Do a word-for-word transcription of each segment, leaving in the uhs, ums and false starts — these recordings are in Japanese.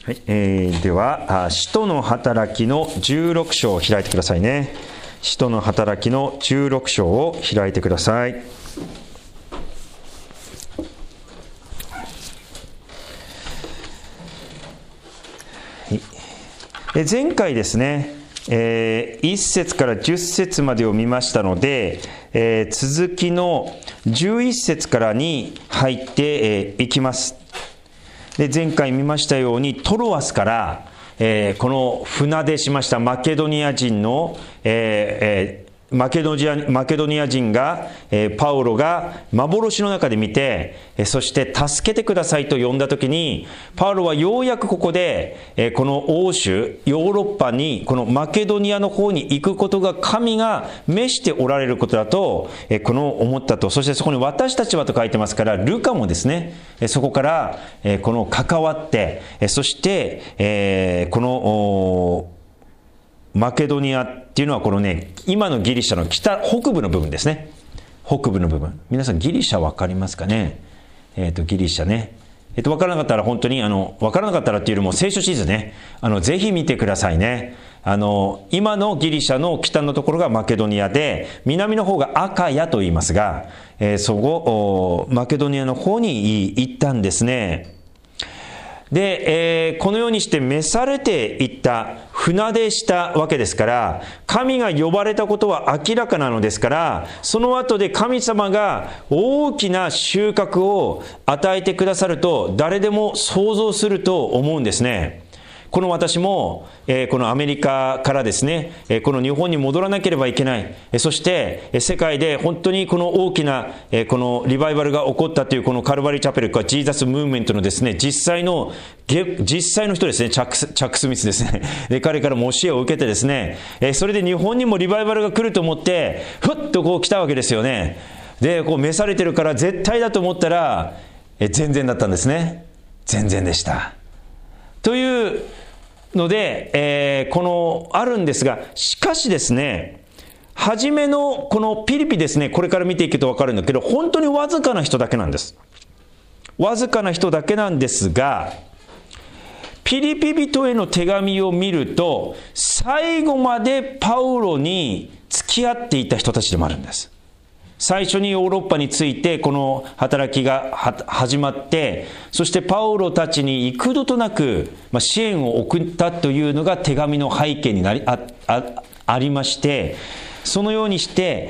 はい、えー、では使徒の働きのじゅうろく章を開いてくださいね。使徒の働きのじゅうろく章を開いてください。はい、前回ですね、えー、いっ節からじゅっ節までを見ましたので、えー、続きのじゅういっ節からに入ってい、えー、きます。で前回見ましたようにトロアスから、えー、この船出しましたマケドニア人の、えーえーマケドニア、マケドニア人が、えー、パウロが幻の中で見て、えー、そして助けてくださいと呼んだときに、パウロはようやくここで、えー、この欧州、ヨーロッパに、このマケドニアの方に行くことが神が召しておられることだと、えー、この思ったと。そしてそこに私たちはと書いてますから、ルカもですね、えー、そこから、えー、この関わって、えー、そして、えー、この、マケドニアっていうのはこのね、今のギリシャの北、北部の部分ですね。北部の部分。皆さんギリシャわかりますかね。えっと、ギリシャね。えっと、わからなかったら本当に、あの、わからなかったらっていうよりも聖書地図ね。あの、ぜひ見てくださいね。あの、今のギリシャの北のところがマケドニアで、南の方がアカヤと言いますが、えー、そこ、マケドニアの方に行ったんですね。で、えー、このようにして召されていった、船出したわけですから、神が呼ばれたことは明らかなのですから、その後で神様が大きな収穫を与えてくださると、誰でも想像すると思うんですね。この私も、えー、このアメリカからですね、えー、この日本に戻らなければいけない。えー、そして、えー、世界で本当にこの大きな、えー、このリバイバルが起こったというこのカルバリーチャペル、ジーザスムーブメントのですね、実際の、実際の人ですね、チャックス、チャックスミスですね。で、彼からも教えを受けてですね、えー、それで日本にもリバイバルが来ると思って、ふっとこう来たわけですよね。で、こう召されてるから絶対だと思ったら、えー、全然だったんですね。全然でした。というので、えー、このあるんですが、しかしですね、初めのこのピリピですね、これから見ていくと分かるんだけど、本当にわずかな人だけなんです。わずかな人だけなんですが、ピリピ人への手紙を見ると、最後までパウロに付き合っていた人たちでもあるんです。最初にヨーロッパについてこの働きが始まって、そしてパウロたちに幾度となく支援を送ったというのが手紙の背景になり あ, あ, ありまして、そのようにして、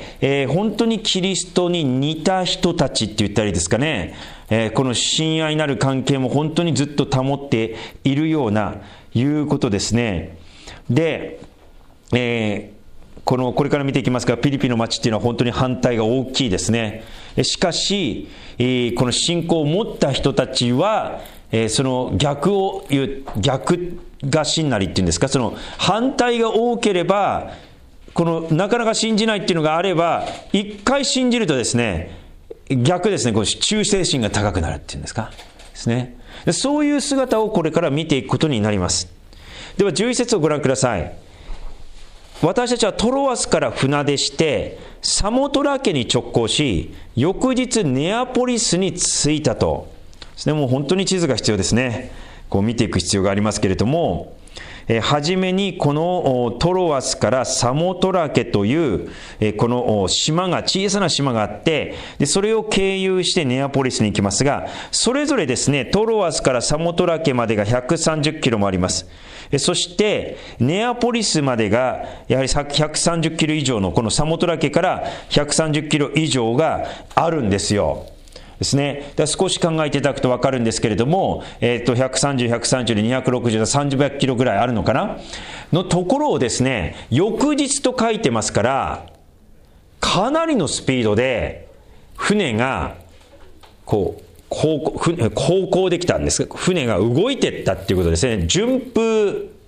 えー、本当にキリストに似た人たちって言ったらいいですかね、えー、この親愛なる関係も本当にずっと保っているようないうことですね。で、えーこのこれから見ていきますが、ピリピの町っていうのは本当に反対が大きいですね。しかし、この信仰を持った人たちは、その逆を言う、逆が真なりっていうんですか、その反対が多ければ、このなかなか信じないっていうのがあれば、一回信じるとですね、逆ですね、こう忠誠心が高くなるっていうんですかですね。そういう姿をこれから見ていくことになります。ではじゅういち節をご覧ください。私たちはトロアスから船出してサモトラ家に直行し、翌日ネアポリスに着いたとですね。もう本当に地図が必要ですね。こう見ていく必要がありますけれども、えー、初めにこのトロアスからサモトラ家という、えー、この島が、小さな島があって、でそれを経由してネアポリスに行きますが、それぞれですね、トロアスからサモトラ家までがひゃくさんじゅっキロもあります。そしてネアポリスまでがやはりひゃくさんじゅっキロ以上の、このサモトラ家からひゃくさんじゅっキロ以上があるんですよ。ですね。だ少し考えていただくと分かるんですけれども、えっとひゃくさんじゅう、ひゃくさんじゅうでにひゃくろくじゅう、さんじゅうキロぐらいあるのかなのところをですね、翌日と書いてますから、かなりのスピードで船がこう航行できたんです。船が動いていったっていうことですね。順風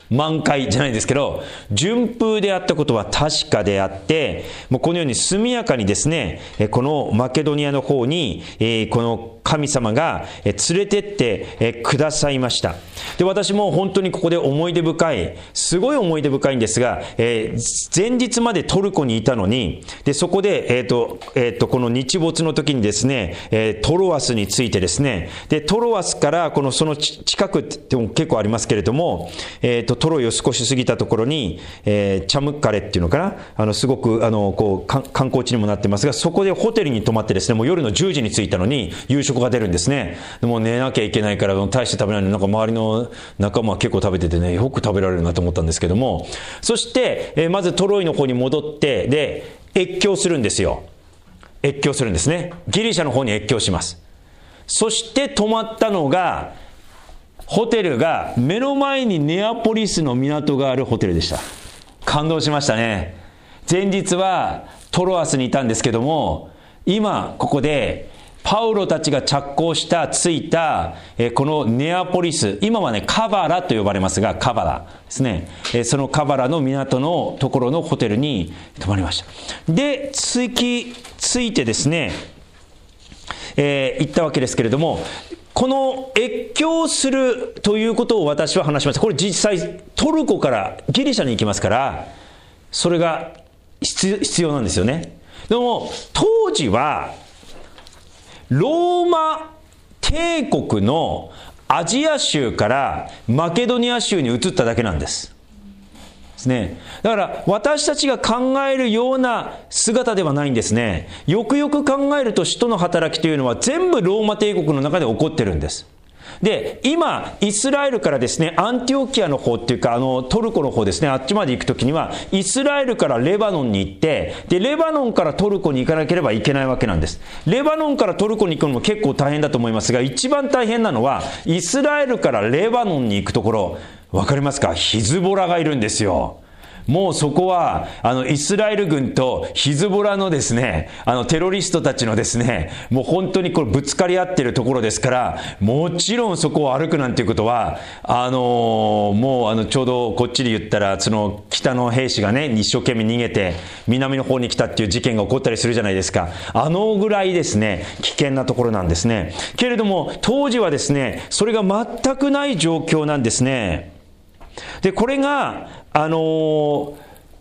満開じゃないですけど、順風であったことは確かであって、もうこのように速やかにですね、このマケドニアの方に、この神様が連れてってくださいました。で、私も本当にここで思い出深い、すごい思い出深いんですが、えー、前日までトルコにいたのに、で、そこで、えっと、えっと、この日没の時にですね、えー、トロアスについてですね、で、トロアスからこのその近くっても結構ありますけれども、えっと、トロイを少し過ぎたところに、えー、チャムッカレっていうのかな、あの、すごく、あの、こう、観光地にもなってますが、そこでホテルに泊まってですね、もう夜のじゅうじに着いたのに、夕食が出るんですね。でも寝なきゃいけないから、大して食べないのに、なんか周りの仲間は結構食べててね、よく食べられるなと思ったんですけども、そして、えー、まずトロイの方に戻って、で、越境するんですよ。越境するんですね。ギリシャの方に越境します。そして泊まったのが、ホテルが目の前にネアポリスの港があるホテルでした。感動しましたね。前日はトロアスにいたんですけども、今ここでパウロたちが着工した着いた、えこのネアポリス、今はねカバラと呼ばれますが、カバラですね、えそのカバラの港のところのホテルに泊まりました。で、着き着いてですね、えー、行ったわけですけれども、この越境するということを私は話しました。これ実際トルコからギリシャに行きますから、それが必要なんですよね。でも当時はローマ帝国のアジア州からマケドニア州に移っただけなんです。ですね。だから私たちが考えるような姿ではないんですね。よくよく考えると使徒の働きというのは全部ローマ帝国の中で起こってるんです。で、今イスラエルからですね、アンティオキアの方っていうか、あのトルコの方ですね、あっちまで行くときにはイスラエルからレバノンに行って、でレバノンからトルコに行かなければいけないわけなんです。レバノンからトルコに行くのも結構大変だと思いますが、一番大変なのはイスラエルからレバノンに行くところ、わかりますか？ヒズボラがいるんですよ。もうそこはあのイスラエル軍とヒズボラのですね、あのテロリストたちのですね、もう本当にこれぶつかり合ってるところですから、もちろんそこを歩くなんていうことはあのー、もうあのちょうどこっちで言ったらその北の兵士がね一生懸命逃げて南の方に来たっていう事件が起こったりするじゃないですか。あのぐらいですね危険なところなんですね。けれども当時はですねそれが全くない状況なんですね。でこれがあのー、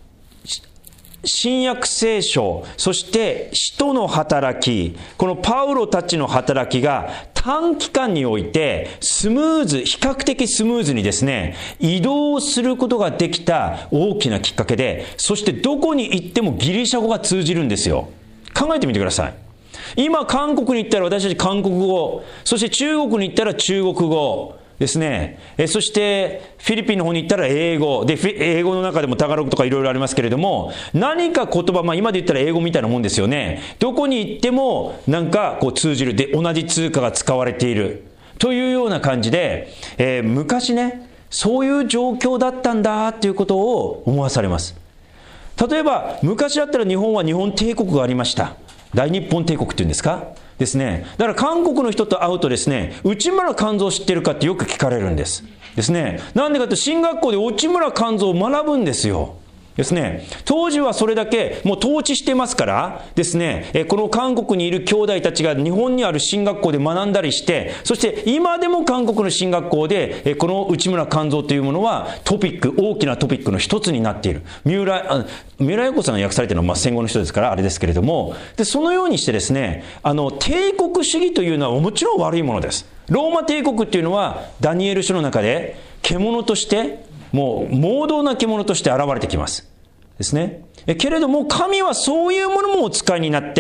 新約聖書、そして使徒の働き、このパウロたちの働きが短期間においてスムーズ、比較的スムーズにですね移動することができた大きなきっかけで、そしてどこに行ってもギリシャ語が通じるんですよ。考えてみてください。今韓国に行ったら私たち韓国語、そして中国に行ったら中国語ですね。えそしてフィリピンの方に行ったら英語で、英語の中でもタガログとかいろいろありますけれども、何か言葉、まあ今で言ったら英語みたいなもんですよね。どこに行ってもなんかこう通じる、で同じ通貨が使われているというような感じで、えー、昔ねそういう状況だったんだということを思わされます。例えば昔だったら日本は日本帝国がありました。大日本帝国っていうんですかですね。だから韓国の人と会うとですね、内村勘三知ってるかってよく聞かれるんですですね。なんでかって進学校で内村勘三を学ぶんですよですね。当時はそれだけもう統治してますからですね、えこの韓国にいる兄弟たちが日本にある進学校で学んだりして、そして今でも韓国の進学校でえこの内村勘三というものはトピック、大きなトピックの一つになっている。三浦三浦陽子さんが訳されているのはまあ戦後の人ですからあれですけれども、でそのようにしてですね、あの帝国主義というのはもちろん悪いものです。ローマ帝国っていうのはダニエル書の中で獣としてもう猛毒な獣として現れてきますですね。えけれども神はそういうものもお使いになって、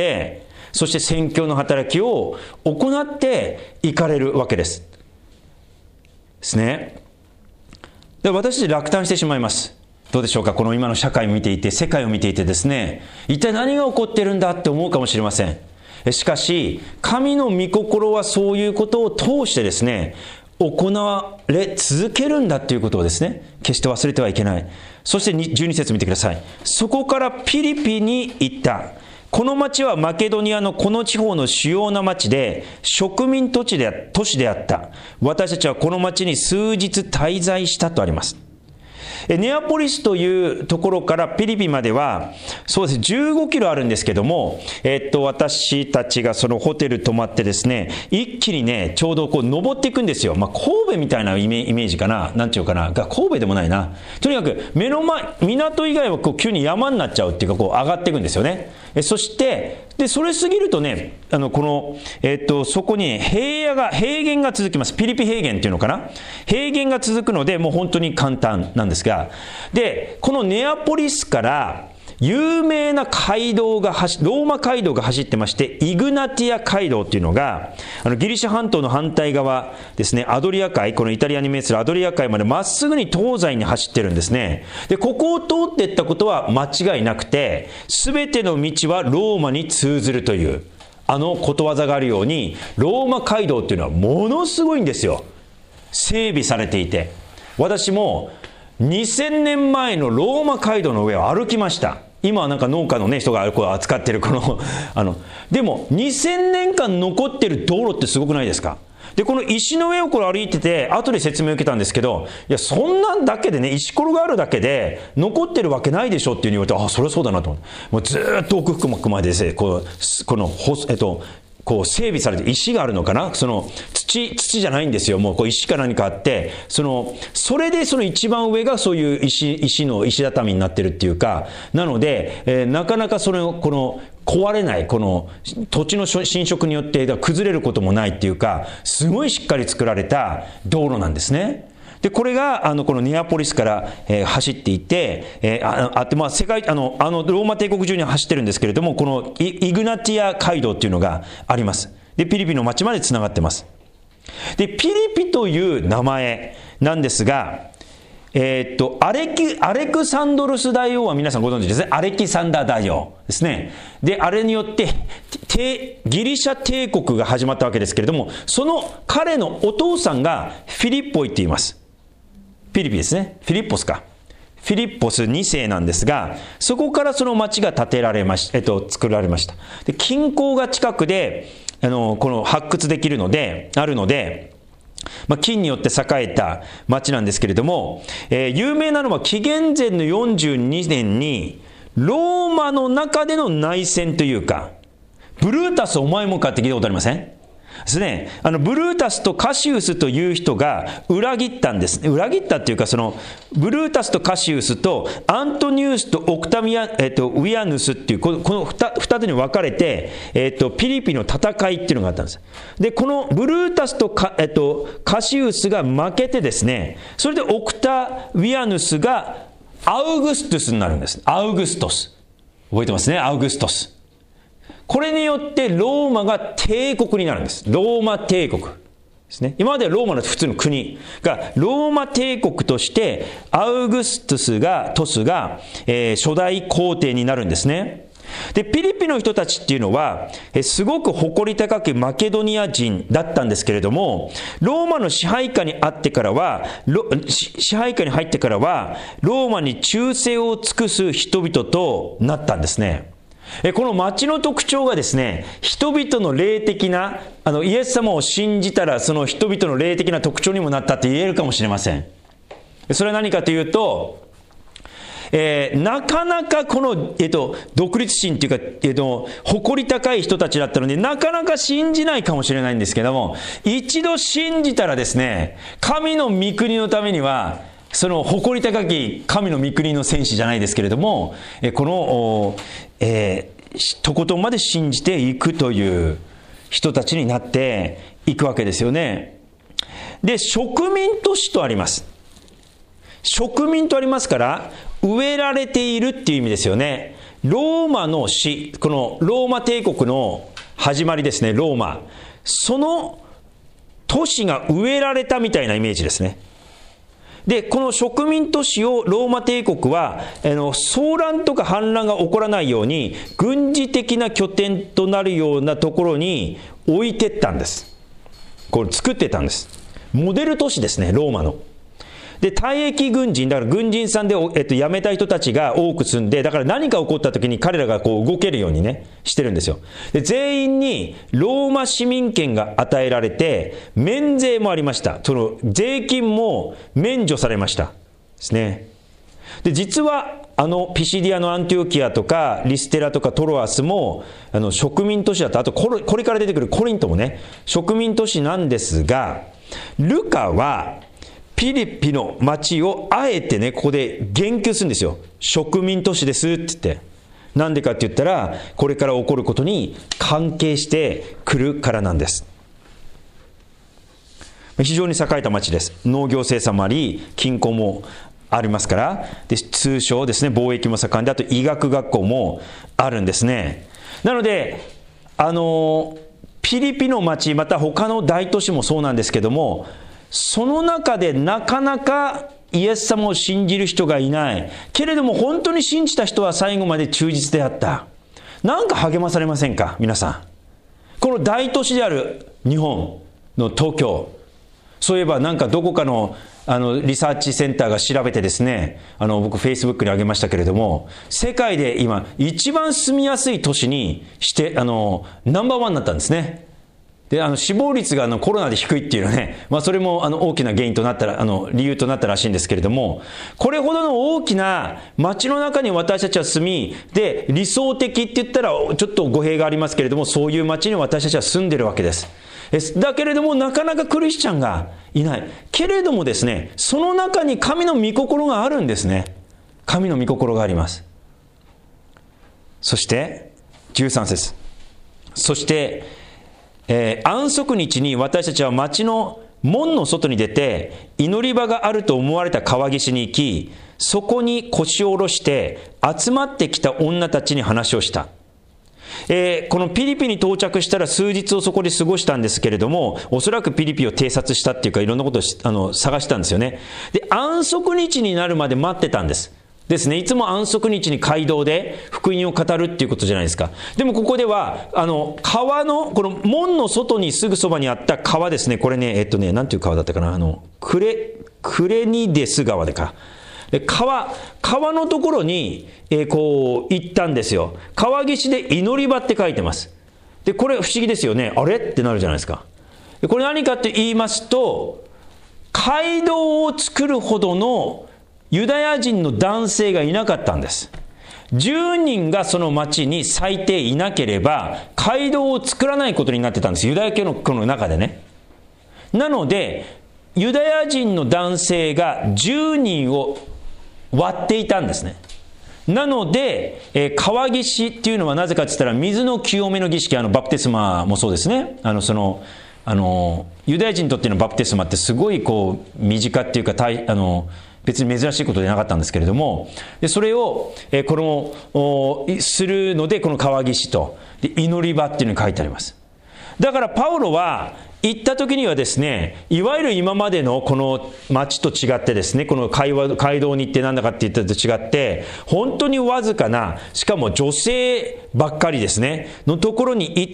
そして宣教の働きを行っていかれるわけですですね。で私たち落胆してしまいます。どうでしょうか。この今の社会を見ていて、世界を見ていてですね、一体何が起こってるんだって思うかもしれません。しかし神の御心はそういうことを通してですね行われ続けるんだということをですね決して忘れてはいけない。そしてじゅうに節見てください。そこからピリピに行った。この町はマケドニアのこの地方の主要な町で植民土地で都市であった。私たちはこの町に数日滞在したとあります。 ネアポリスというところからピリピまでは、そうですね、じゅうごキロあるんですけども、えっと、私たちがそのホテル泊まってですね、一気にね、ちょうどこう登っていくんですよ。まあ、神戸みたいなイメージかな。なんていうかな。が神戸でもないな。とにかく、目の前、港以外はこう急に山になっちゃうっていうか、こう上がっていくんですよね。えそして、で、それ過ぎるとね、あの、この、えっと、そこに平野が、平原が続きます。ピリピ平原っていうのかな。平原が続くので、もう本当に簡単なんですが、で、このネアポリスから有名な街道が走、ローマ街道が走ってまして、イグナティア街道っていうのが、あのギリシャ半島の反対側ですね、アドリア海、このイタリアに面するアドリア海までまっすぐに東西に走ってるんですね。で、ここを通っていったことは間違いなくて、すべての道はローマに通ずるという、あのことわざがあるように、ローマ街道っていうのはものすごいんですよ。整備されていて。私もにせんねんまえのローマ街道の上を歩きました。今はなんか農家のね、人がこう扱ってるこの、あの、でもにせんねんかん残ってる道路ってすごくないですか？で、この石の上をこれ歩いてて、後で説明を受けたんですけど、いや、そんなんだけでね、石ころがあるだけで、残ってるわけないでしょっていうふうに言われて、あ、それはそうだなと思って。もうずーっと奥深くまでですね、こう、この、えっと、こう整備されて石があるのかな、その土、土じゃないんですよ。もうこう石か何かあって、その、それでその一番上がそういう石、石の石畳になってるっていうか、なので、えー、なかなかそれを、この、壊れない、この土地の侵食によって崩れることもないっていうか、すごいしっかり作られた道路なんですね。で、これが、あの、このネアポリスから、えー、走っていて、えー、あ、あって、まあ、世界、あの、あの、ローマ帝国中に走ってるんですけれども、このイ、イグナティア街道っていうのがあります。で、ピリピの町まで繋がってます。で、ピリピという名前なんですが、えー、っと、アレキ、アレクサンドロス大王は皆さんご存知ですね。アレキサンダー大王ですね。で、あれによって、ギリシャ帝国が始まったわけですけれども、その彼のお父さんがフィリッポイって言います。ピリピですね。フィリッポスか。フィリッポスにせいなんですが、そこからその町が建てられまし、えっと、作られました。で、金鉱が近くで、あの、この発掘できるので、あるので、まあ、金によって栄えた町なんですけれども、えー、有名なのは紀元前のよんじゅうにねんに、ローマの中での内戦というか、ブルータスお前もかって聞いたことありません？ですね。あの、ブルータスとカシウスという人が裏切ったんです。裏切ったっていうか、その、ブルータスとカシウスとアントニウスとオクタミア、えっと、ウィアヌスっていう、この、この二、二つに分かれて、えっと、ピリピの戦いっていうのがあったんです。で、このブルータスとカ、えっと、カシウスが負けてですね、それでオクタウィアヌスがアウグストゥスになるんです。アウグストス。覚えてますね、アウグストス。これによってローマが帝国になるんです。ローマ帝国ですね。今まではローマの普通の国がローマ帝国としてアウグストゥスが、トスが、えー、初代皇帝になるんですね。で、ピリピの人たちっていうのは、えすごく誇り高きマケドニア人だったんですけれども、ローマの支配下にあってからは、支配下に入ってからは、ローマに忠誠を尽くす人々となったんですね。この町の特徴がですね、人々の霊的な、あの、イエス様を信じたら、その人々の霊的な特徴にもなったって言えるかもしれません。それは何かというと、えー、なかなかこの、えっと、独立心というか、えっと、誇り高い人たちだったので、なかなか信じないかもしれないんですけども、一度信じたらですね、神の御国のためには、その誇り高き神の御国の戦士じゃないですけれども、この、えー、とことんまで信じていくという人たちになっていくわけですよね。で、植民都市とあります。植民とありますから、植えられているっていう意味ですよね。ローマの市、このローマ帝国の始まりですね、ローマ。その都市が植えられたみたいなイメージですね。で、この植民都市をローマ帝国は、あの、騒乱とか反乱が起こらないように、軍事的な拠点となるようなところに置いてったんです。これ作ってたんです。モデル都市ですね、ローマの。で、退役軍人、だから軍人さんで、えっと、辞めた人たちが多く住んで、だから何か起こった時に彼らがこう動けるようにね、してるんですよ。で、全員にローマ市民権が与えられて、免税もありました。その税金も免除されました。ですね。 で実はあのピシディアのアンティオキアとかリステラとかトロアスもあの植民都市だった。あとこれ、これから出てくるコリントもね植民都市なんですが、ルカはピリピの町をあえてねここで言及するんですよ。植民都市ですって言って。なんでかって言ったら、これから起こることに関係してくるからなんです。非常に栄えた町です。農業生産もあり、金鉱もありますから、で通商ですね、貿易も盛んで、あと医学学校もあるんですね。なので、あのピリピの町、また他の大都市もそうなんですけども、その中でなかなかイエス様を信じる人がいない。けれども本当に信じた人は最後まで忠実であった。なんか励まされませんか、皆さん。この大都市である日本の東京、そういえばなんかどこかのあのリサーチセンターが調べてですね、あの僕フェイスブックに上げましたけれども、世界で今一番住みやすい都市にしてあのナンバーワンになったんですね。であの死亡率があのコロナで低いっていうのはね、まあ、それもあの大きな原因となったらあの理由となったらしいんですけれども、これほどの大きな街の中に私たちは住み、で理想的って言ったらちょっと語弊がありますけれども、そういう街に私たちは住んでるわけです。だけれどもなかなかクリスチャンがいない。けれどもですね、その中に神の御心があるんですね。神の御心があります。そしてじゅうさん節、そしてえー、安息日に私たちは町の門の外に出て、祈り場があると思われた川岸に行き、そこに腰を下ろして集まってきた女たちに話をした。えー、このピリピに到着したら数日をそこで過ごしたんですけれども、おそらくピリピを偵察したっていうか、いろんなことをあの探したんですよね。で安息日になるまで待ってたんですですね。いつも安息日に街道で福音を語るっていうことじゃないですか。でもここではあの川のこの門の外にすぐそばにあった川ですね。これねえっとねなんていう川だったかな、あのクレクレニデス川でか。で川川のところに、えー、こう行ったんですよ。川岸で祈り場って書いてます。でこれ不思議ですよね。あれってなるじゃないですか。でこれ何かって言いますと、街道を作るほどのユダヤ人の男性がいなかったんです。じゅうにんがその町に最低いなければ街道を作らないことになってたんです。ユダヤ教のこの中でね。なのでユダヤ人の男性がじゅうにんを割っていたんですね。なので、えー、川岸っていうのはなぜかって言ったら、水の清めの儀式、あのバプテスマもそうですね。あのそのあのユダヤ人にとってのバプテスマってすごいこう身近っていうか、たいあの別に珍しいことでなかったんですけれども、でそれを、えー、このするので、この川岸とで祈り場っていうのに書いてあります。だからパウロは行った時にはですね、いわゆる今までのこの町と違ってですね、この街道に行ってなんだかって言ったと違って、本当にわずかな、しかも女性ばっかりですねのところに行って、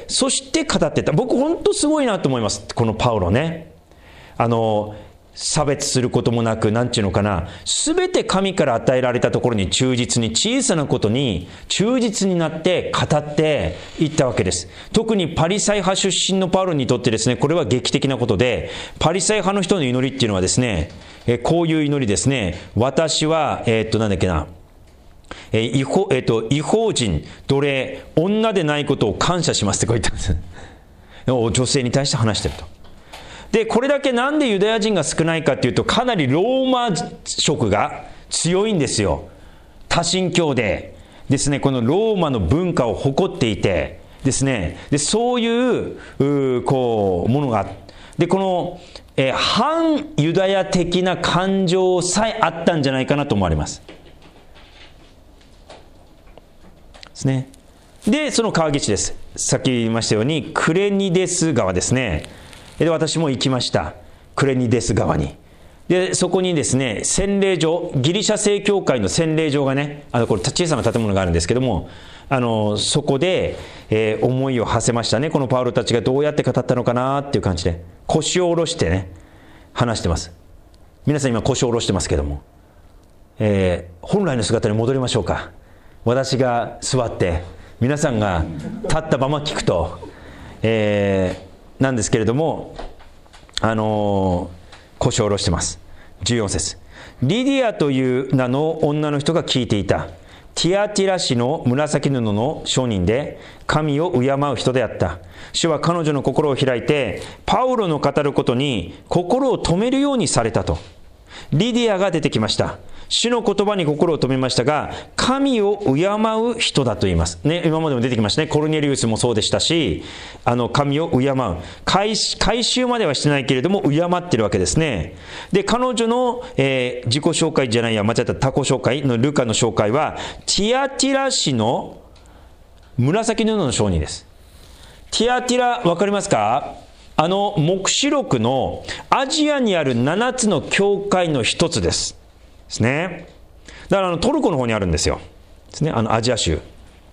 そして語ってた。僕本当すごいなと思います、このパウロね。あの差別することもなく、なんていうのかな、すべて神から与えられたところに忠実に、小さなことに忠実になって語っていったわけです。特にパリサイ派出身のパウロにとってですね、これは劇的なことで、パリサイ派の人の祈りっていうのはですね、えこういう祈りですね。私はえー、っとなんだっけなえー、違法、えー、っと違法人、奴隷、女でないことを感謝しますってこう言ったんです。女性に対して話してると。でこれだけなんでユダヤ人が少ないかっていうと、かなりローマ色が強いんですよ。多神教でですね、このローマの文化を誇っていてですね、でそういううこうものがで、この、えー、反ユダヤ的な感情さえあったんじゃないかなと思われますですね。でその川岸です。さっき言いましたようにクレニデス川ですね。で私も行きました、クレニデス川に。でそこにですね、洗礼所、ギリシャ正教会の洗礼所がね、あのこれ小さな建物があるんですけども、あのそこで、えー、思いを馳せましたね。このパウロたちがどうやって語ったのかなっていう感じで、腰を下ろしてね話してます。皆さん今腰を下ろしてますけども、えー、本来の姿に戻りましょうか。私が座って皆さんが立ったまま聞くと、えーなんですけれども、あのー、腰を下ろしてます。じゅうよん節。 リディアという名の女の人が聞いていた。ティアティラ市の紫布の商人で、神を敬う人であった。主は彼女の心を開いて、パウロの語ることに心を止めるようにされたと。リディアが出てきました。主の言葉に心を止めましたが、神を敬う人だと言います。ね、今までも出てきましたね。コルネリウスもそうでしたし、あの、神を敬う。改宗まではしてないけれども、敬ってるわけですね。で、彼女の、えー、自己紹介じゃないや、間違った他己紹介のルカの紹介は、ティアティラ市の紫布の商人です。ティアティラ、わかりますか？あの、黙示録のアジアにあるななつの教会の一つです。ですね。だからあのトルコの方にあるんですよ。ですね。あのアジア州。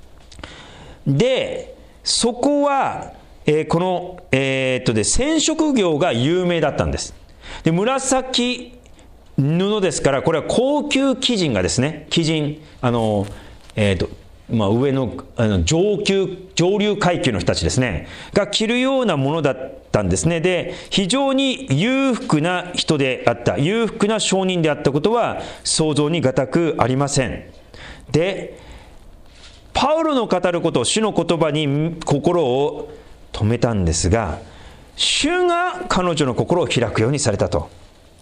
で、そこは、えー、この、えー、っとで、染色業が有名だったんです。で、紫布ですから、これは高級貴人がですね、貴人、あの、えー、っと、まあ、上の、あの上級、上流階級の人たちですね、が着るようなものだったんですね。で、非常に裕福な人であった、裕福な商人であったことは想像に難くありません。で、パウロの語ること、主の言葉に心を止めたんですが、主が彼女の心を開くようにされたと。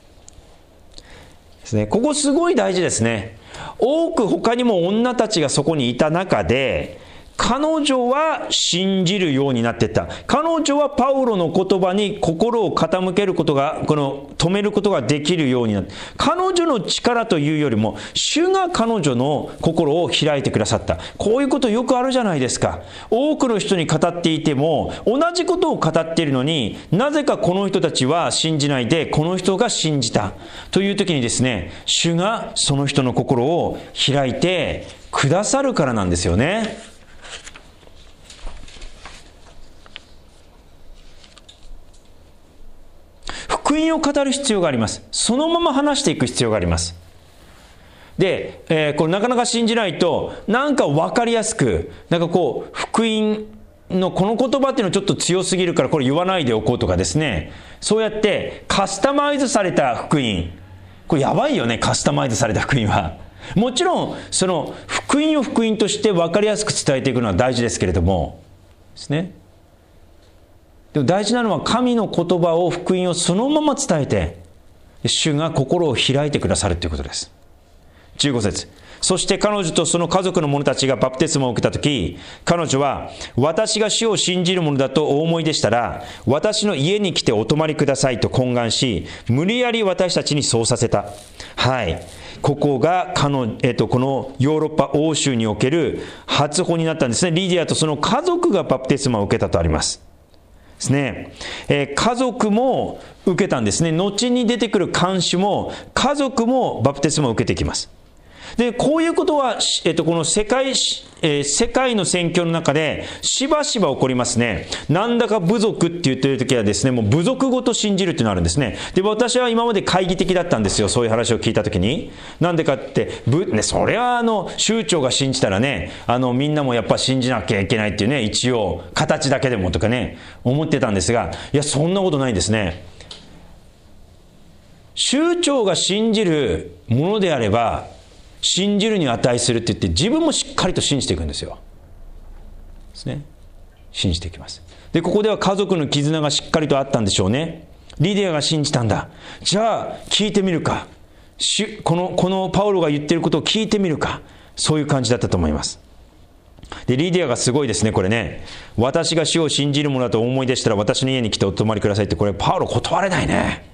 ですね。ここすごい大事ですね。多く他にも女たちがそこにいた中で、彼女は信じるようになっていった。彼女はパウロの言葉に心を傾けることが、この止めることができるようになった。彼女の力というよりも、主が彼女の心を開いてくださった。こういうことよくあるじゃないですか。多くの人に語っていても、同じことを語っているのに、なぜかこの人たちは信じないで、この人が信じた。という時にですね、主がその人の心を開いてくださるからなんですよね。福音を語る必要があります。そのまま話していく必要があります。で、えー、これなかなか信じないと、なんか分かりやすく、なんかこう、福音のこの言葉っていうのはちょっと強すぎるからこれ言わないでおこうとかですね、そうやってカスタマイズされた福音、これやばいよね、カスタマイズされた福音は。もちろん、その福音を福音として分かりやすく伝えていくのは大事ですけれども、ですね。でも大事なのは神の言葉を、福音をそのまま伝えて、主が心を開いてくださるということです。じゅうご節。そして彼女とその家族の者たちがバプテスマを受けたとき、彼女は、私が主を信じる者だとお思いでしたら、私の家に来てお泊まりくださいと懇願し、無理やり私たちにそうさせた。はい。ここが彼、えっと、このヨーロッパ欧州における初歩になったんですね。リディアとその家族がバプテスマを受けたとあります。ですね。えー、家族も受けたんですね。後に出てくる看守も、家族もバプテスマを受けてきます。で、こういうことは、えっと、この世界、えー、世界の宣教の中で、しばしば起こりますね。なんだか部族って言ってるときはですね、もう部族ごと信じるっていうのがあるんですね。で、私は今まで懐疑的だったんですよ。そういう話を聞いたときに。なんでかって、ぶ、ね、それはあの、州長が信じたらね、あの、みんなもやっぱ信じなきゃいけないっていうね、一応、形だけでもとかね、思ってたんですが、いや、そんなことないんですね。州長が信じるものであれば、信じるに値するって言って自分もしっかりと信じていくんですよ。ですね。信じていきます。で、ここでは家族の絆がしっかりとあったんでしょうね。リディアが信じたんだ。じゃあ聞いてみるか。この、このパウロが言ってることを聞いてみるか。そういう感じだったと思います。で、リディアがすごいですね、これね。私が主を信じるものだとお思いでしたら私の家に来てお泊まりくださいって、これパウロ断れないね。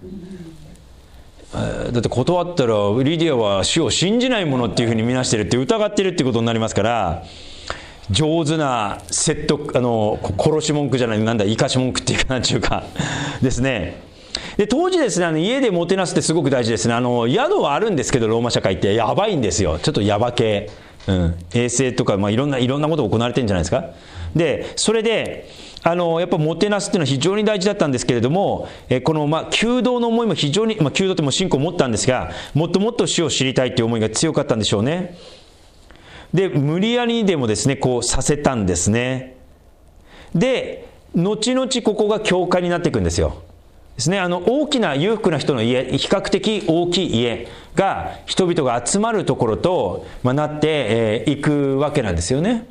だって断ったらリディアは主を信じないものっていうふうに見なしてるって、疑ってるっていうことになりますから、上手な説得、あの殺し文句じゃない、なんだ生かし文句っていうか、なんていうかですね。で、当時ですね、あの家でもてなすってすごく大事ですね。あの宿はあるんですけど、ローマ社会ってやばいんですよ。ちょっとヤバ系、うん、衛生とか、まあ、いろんないろんなことが行われてるんじゃないですか。で、それであのやっぱもてなすっていうのは非常に大事だったんですけれども、えこのまあ求道の思いも非常に、まあ、求道っても信仰を持ったんですが、もっともっと主を知りたいという思いが強かったんでしょうね。で、無理やりにでもですね、こうさせたんですね。で、後々ここが教会になっていくんですよ。 ですね、あの大きな裕福な人の家、比較的大きい家が人々が集まるところと、まあ、なってい、えー、くわけなんですよね。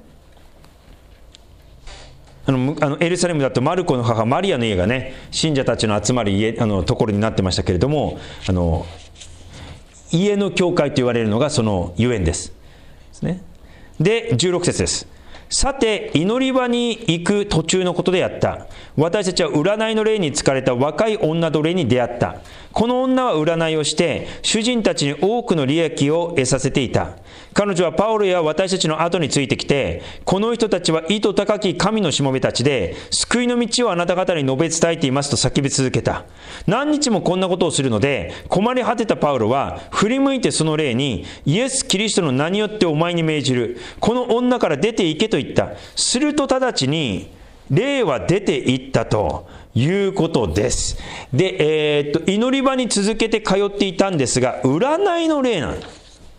あのあのエルサレムだとマルコの母マリアの家がね、信者たちの集まる家あのところになってましたけれども、あの家の教会と言われるのがそのゆえんです。ですね。でじゅうろく節です。さて祈り場に行く途中のことであった。私たちは占いの霊に疲れた若い女奴隷に出会った。この女は占いをして主人たちに多くの利益を得させていた。彼女はパウロや私たちの後についてきて、この人たちは意図高き神のしもべたちで、救いの道をあなた方に述べ伝えていますと叫び続けた。何日もこんなことをするので、困り果てたパウロは振り向いてその霊に、イエス・キリストの名によってお前に命じる。この女から出て行けと言った。すると直ちに霊は出て行ったということです。で、えー、っと祈り場に続けて通っていたんですが、占いの霊なんです。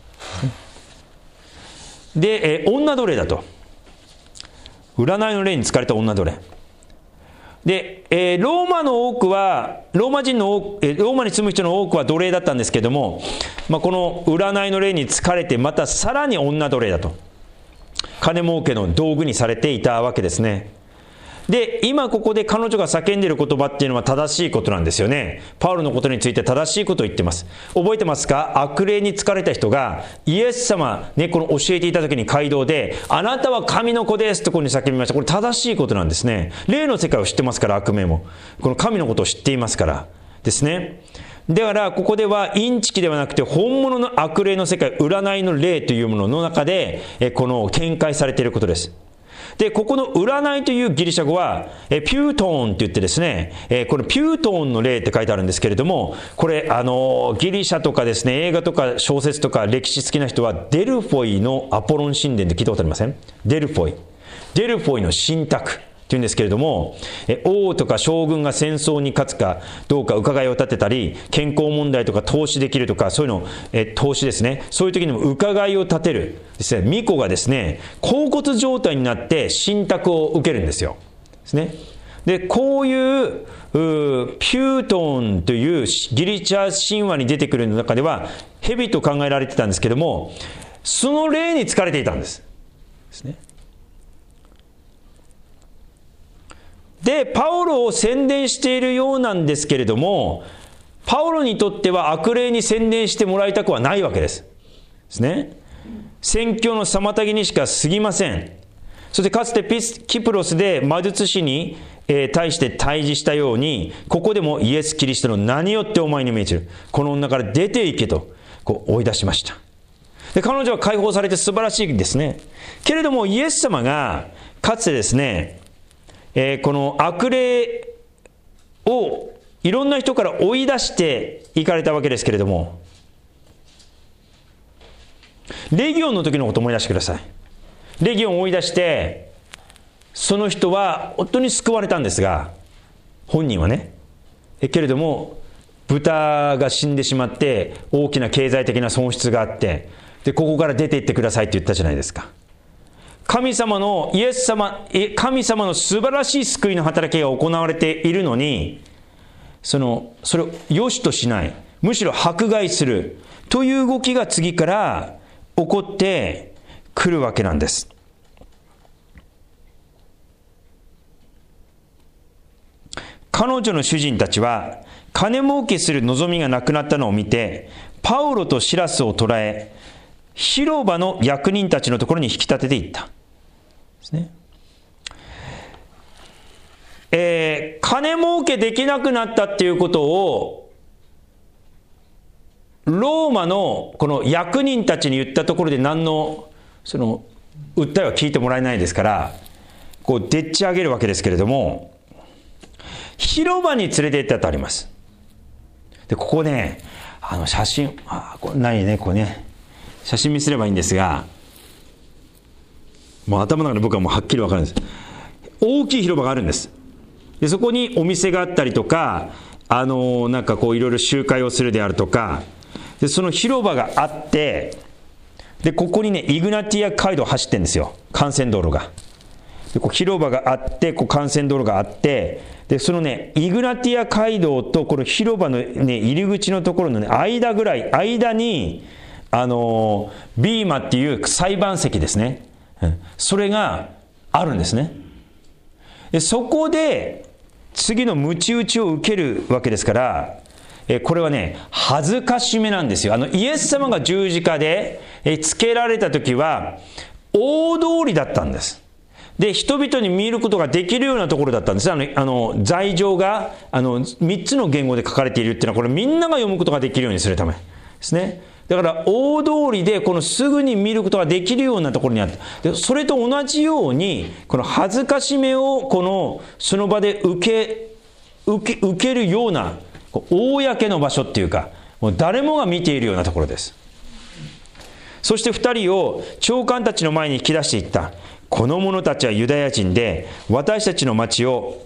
で、えー、女奴隷だと。占いの霊に疲れた女奴隷で、えー、ローマの多くはローマ人の多く、えー、ローマに住む人の多くは奴隷だったんですけども、まあ、この占いの霊に疲れてまたさらに女奴隷だと、金儲けの道具にされていたわけですね。で、今ここで彼女が叫んでいる言葉っていうのは正しいことなんですよね。パウロのことについて正しいことを言ってます。覚えてますか？悪霊に疲れた人がイエス様、ね、この教えていた時に街道で、あなたは神の子ですとここに叫びました。これ正しいことなんですね。霊の世界を知ってますから、悪名も。この神のことを知っていますからですね。だからここではインチキではなくて本物の悪霊の世界、占いの霊というものの中でこの見解されていることです。で、ここの占いというギリシャ語はピュートーンと言ってですね、このピュートーンの霊って書いてあるんですけれども、これあのギリシャとかですね、映画とか小説とか歴史好きな人はデルフォイのアポロン神殿って聞いたことありません？デルフォイデルフォイの神託っていうんですけれども、王とか将軍が戦争に勝つかどうか伺いを立てたり、健康問題とか投資できるとか、そういうのえ投資ですね、そういう時にも伺いを立てるですね、巫女がですね、恍惚状態になって神託を受けるんですよ。ですね。で、こういううピュートーンというギリシャ神話に出てくるの中では蛇と考えられてたんですけども、その霊に疲れていたんです。ですね。で、パウロを宣伝しているようなんですけれども、パウロにとっては悪霊に宣伝してもらいたくはないわけです。ですね。宣教の妨げにしか過ぎません。そしてかつてピスキプロスで魔術師に、えー、対して対峙したように、ここでもイエス・キリストの名によってお前に命じる。この女から出て行けとこう追い出しました。で、彼女は解放されて素晴らしいですね。けれどもイエス様がかつてですね、えー、この悪霊をいろんな人から追い出していかれたわけですけれども、レギオンの時のことを思い出してください。レギオンを追い出してその人は本当に救われたんですが、本人はね、えけれども豚が死んでしまって大きな経済的な損失があって、でここから出て行ってくださいって言ったじゃないですか。神様のイエス様、神様の素晴らしい救いの働きが行われているのに、そのそれを良しとしない、むしろ迫害するという動きが次から起こってくるわけなんです。彼女の主人たちは金儲けする望みがなくなったのを見て、パウロとシラスを捕らえ、広場の役人たちのところに引き立てていったですね。えー、金儲けできなくなったっていうことをローマのこの役人たちに言ったところで何のその訴えは聞いてもらえないですから、こうでっち上げるわけですけれども、広場に連れて行ったとあります。でここね、あの写真、あこれ何ね、これね、写真見せればいいんですが、もう頭の中で僕はもうはっきり分かるんです。大きい広場があるんです。でそこにお店があったりとか、あのなんかこういろいろ集会をするであるとか、でその広場があって、でここにねイグナティア街道走ってるんですよ、幹線道路が。 でこう広場があって、こう幹線道路があって、でそのねイグナティア街道とこの広場の、ね、入り口のところの、ね、間ぐらい間にあのビーマっていう裁判席ですね、うん、それがあるんですね。でそこで次の鞭打ちを受けるわけですから、えこれはね恥ずかしめなんですよ。あのイエス様が十字架でえつけられた時は大通りだったんです。で人々に見ることができるようなところだったんです。あのあの罪状があのみっつの言語で書かれているっていうのは、これみんなが読むことができるようにするためですね。だから大通りでこのすぐに見ることができるようなところにあった。でそれと同じようにこの恥ずかしめをこのその場で受け受け受けるような公の場所っていうか、もう誰もが見ているようなところです。そして二人を長官たちの前に引き出していった。この者たちはユダヤ人で、私たちの町を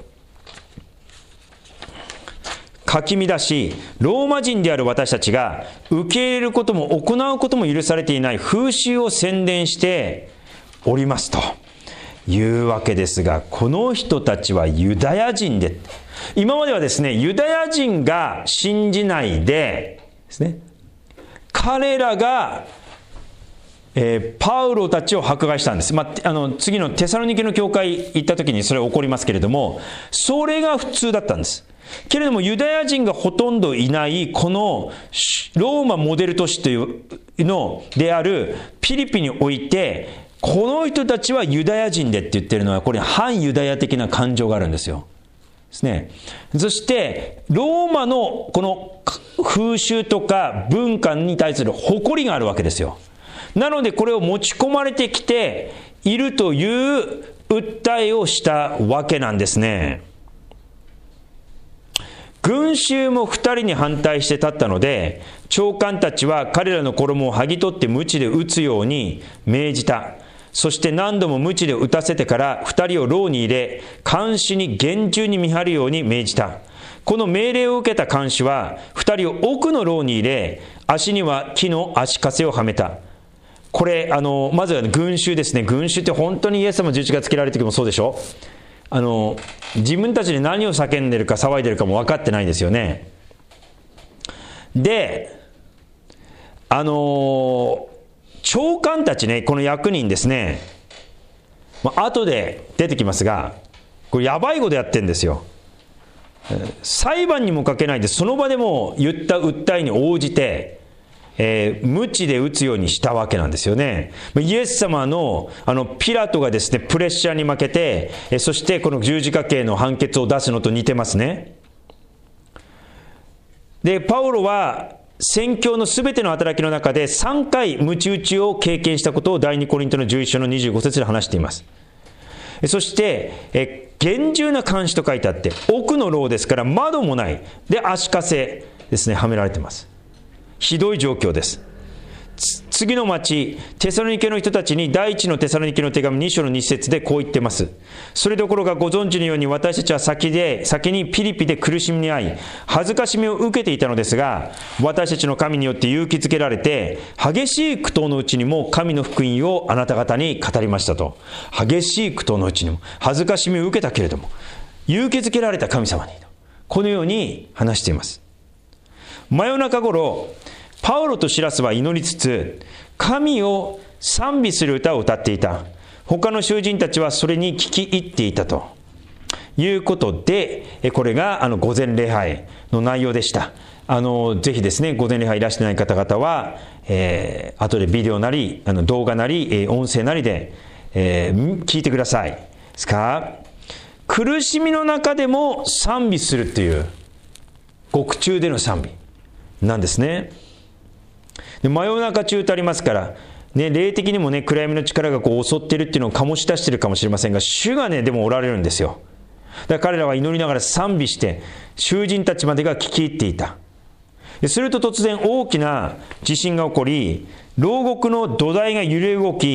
かき乱し、ローマ人である私たちが受け入れることも行うことも許されていない風習を宣伝しておりますというわけですが、この人たちはユダヤ人で、今まではですねユダヤ人が信じないでですね、彼らがえー、パウロたちを迫害したんです。まあ、あの次のテサロニケの教会行った時にそれは起こりますけれども、それが普通だったんです。けれどもユダヤ人がほとんどいないこのローマモデル都市というのであるピリピにおいて、この人たちはユダヤ人でって言ってるのは、これ反ユダヤ的な感情があるんですよ。ですね。そしてローマのこの風習とか文化に対する誇りがあるわけですよ。なのでこれを持ち込まれてきているという訴えをしたわけなんですね。群衆も二人に反対して立ったので、長官たちは彼らの衣を剥ぎ取って鞭で打つように命じた。そして何度も鞭で打たせてから二人を牢に入れ、看守に厳重に見張るように命じた。この命令を受けた看守は二人を奥の牢に入れ、足には木の足かせをはめた。これあのまずは群衆ですね。群衆って本当にイエス様十字架つけられる時もそうでしょ。あの自分たちで何を叫んでるか騒いでるかも分かってないんですよね。であの長官たちね、この役人ですね、まあ後で出てきますが、これやばいことやってるんですよ。裁判にもかけないでその場でも言った訴えに応じてえー、鞭で打つようにしたわけなんですよね。イエス様のあのピラトがですねプレッシャーに負けて、えー、そしてこの十字架刑の判決を出すのと似てますね。でパウロは宣教のすべての働きの中でさんかい鞭打ちを経験したことを第二コリントのじゅういっ章のにじゅうご節で話しています。そしてえー、厳重な監視と書いてあって、奥の牢ですから窓もないで足かせですねはめられています。ひどい状況です。次の町テサロニケの人たちに第一のテサロニケの手紙に章のに節でこう言ってます。それどころかご存知のように私たちは先で先にピリピで苦しみに遭い恥ずかしめを受けていたのですが、私たちの神によって勇気づけられて激しい苦闘のうちにも神の福音をあなた方に語りましたと。激しい苦闘のうちにも恥ずかしめを受けたけれども勇気づけられた神様にと、このように話しています。真夜中頃パウロとシラスは祈りつつ神を賛美する歌を歌っていた。他の囚人たちはそれに聞き入っていたということで、これがあの午前礼拝の内容でした。あのぜひですね午前礼拝いらしてない方々は、えー、後でビデオなりあの動画なり、えー、音声なりで、えー、聞いてください。ですか、苦しみの中でも賛美するという獄中での賛美なんですね。で真夜中中とありますから、ね、霊的にもね暗闇の力がこう襲っているっていうのを醸し出しているかもしれませんが、主がねでもおられるんですよ。だから彼らは祈りながら賛美して囚人たちまでが聞き入っていた。すると突然大きな地震が起こり、牢獄の土台が揺れ動き、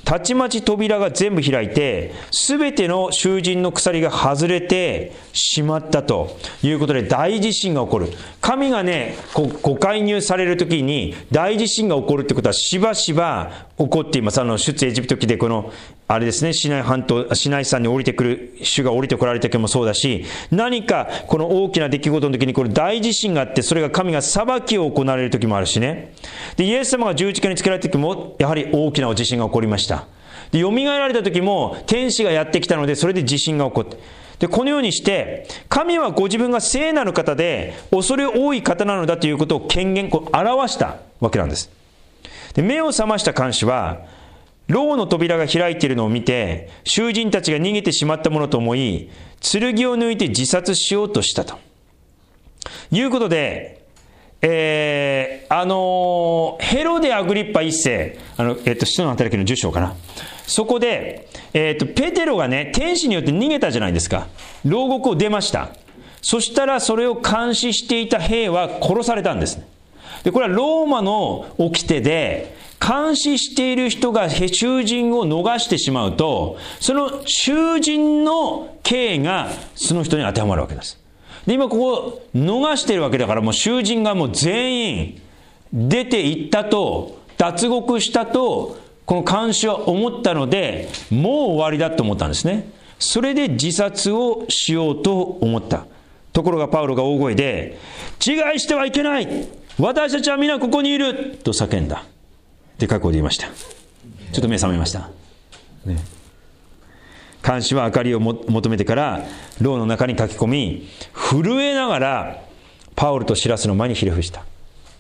たちまち扉が全部開いて、すべての囚人の鎖が外れてしまったということで、大地震が起こる。神がね、ご介入されるときに大地震が起こるってことはしばしば起こっています。あの出エジプト記でこのあれですね、シナイ半島、シナイ山に降りてくる、主が降りてこられた時もそうだし、何かこの大きな出来事の時にこれ大地震があって、それが神が裁きを行われる時もあるしね。で、イエス様が十字架につけられた時もやはり大きな地震が起こりました。で、蘇られた時も天使がやってきたので、それで地震が起こって、で、このようにして神はご自分が聖なる方で恐れ多い方なのだということを権限こう表したわけなんです。で、目を覚ました看守は牢の扉が開いているのを見て、囚人たちが逃げてしまったものと思い、剣を抜いて自殺しようとしたということで、えー、あのヘロデ・アグリッパ一世、あの、えっと、使徒の働きのじゅっ章かな。そこで、えっと、ペテロがね、天使によって逃げたじゃないですか。牢獄を出ました。そしたらそれを監視していた兵は殺されたんですね。で、これはローマの掟で、監視している人が囚人を逃してしまうと、その囚人の刑がその人に当てはまるわけです。で、今ここ逃しているわけだから、もう囚人がもう全員出て行ったと、脱獄したと、この看守は思ったので、もう終わりだと思ったんですね。それで自殺をしようと思った。ところがパウロが大声で、自害してはいけない、私たちは皆ここにいると叫んだ。でかい声で言いました。ちょっと目覚めました、ね、看守は明かりをも求めてから牢の中に駆け込み、震えながらパウルとシラスの前にひれ伏した。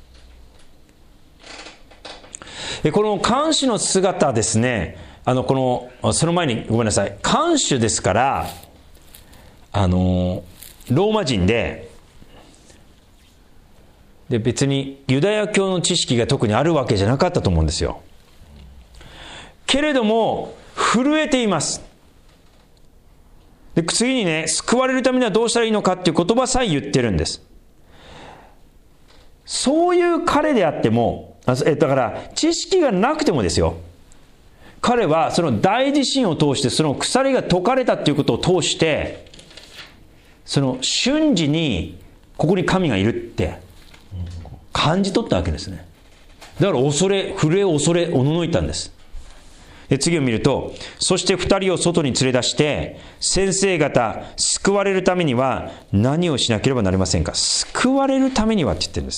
この看守の姿ですね、あのこのその前にごめんなさい、看守ですから、あのローマ人でで別にユダヤ教の知識が特にあるわけじゃなかったと思うんですよ。けれども震えています。で、次にね、救われるためにはどうしたらいいのかっていう言葉さえ言ってるんです。そういう彼であっても、だから知識がなくてもですよ、彼はその大地震を通して、その鎖が解かれたっていうことを通して、その瞬時にここに神がいるって感じ取ったわけですね。だから恐れ、震え恐れおののいたんです。で、次を見ると、そして二人を外に連れ出して、先生方、救われるためには何をしなければなりませんか。救われるためにはって言ってるんです。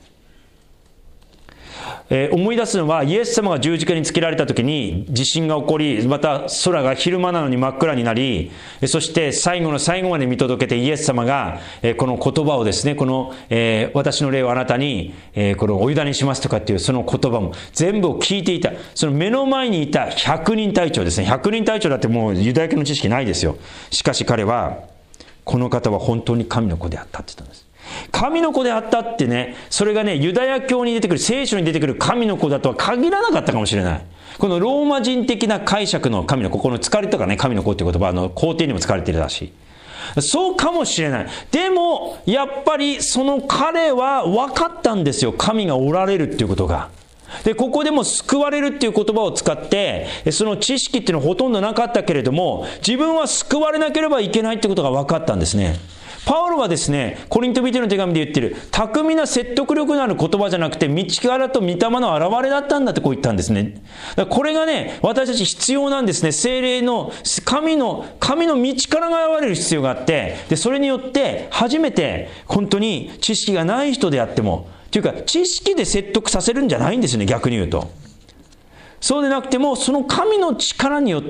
えー、思い出すのは、イエス様が十字架につけられた時に地震が起こり、また空が昼間なのに真っ暗になり、そして最後の最後まで見届けてイエス様が、えー、この言葉をですね、この、えー、私の霊をあなたに、えー、このお委ねしますとかっていうその言葉も全部を聞いていた。その目の前にいた百人隊長ですね。百人隊長だってもうユダヤ教の知識ないですよ。しかし彼は、この方は本当に神の子であったって言ったんです。神の子であったってね、それがね、ユダヤ教に出てくる、聖書に出てくる神の子だとは限らなかったかもしれない。このローマ人的な解釈の神の子、この使われたからね、神の子っていう言葉、あの皇帝にも使われているらしい。そうかもしれない。でもやっぱりその彼は分かったんですよ、神がおられるっていうことが。で、ここでも救われるっていう言葉を使って、その知識っていうのはほとんどなかったけれども、自分は救われなければいけないってことが分かったんですね。パウロはですね、コリント人への手紙で言ってる、巧みな説得力のある言葉じゃなくて、道からと御霊の現れだったんだってこう言ったんですね。だからこれがね、私たち必要なんですね。聖霊の、神の、神の道からが現れる必要があって、で、それによって初めて本当に知識がない人であっても、というか知識で説得させるんじゃないんですよね、逆に言うと。そうでなくても、その神の力によって、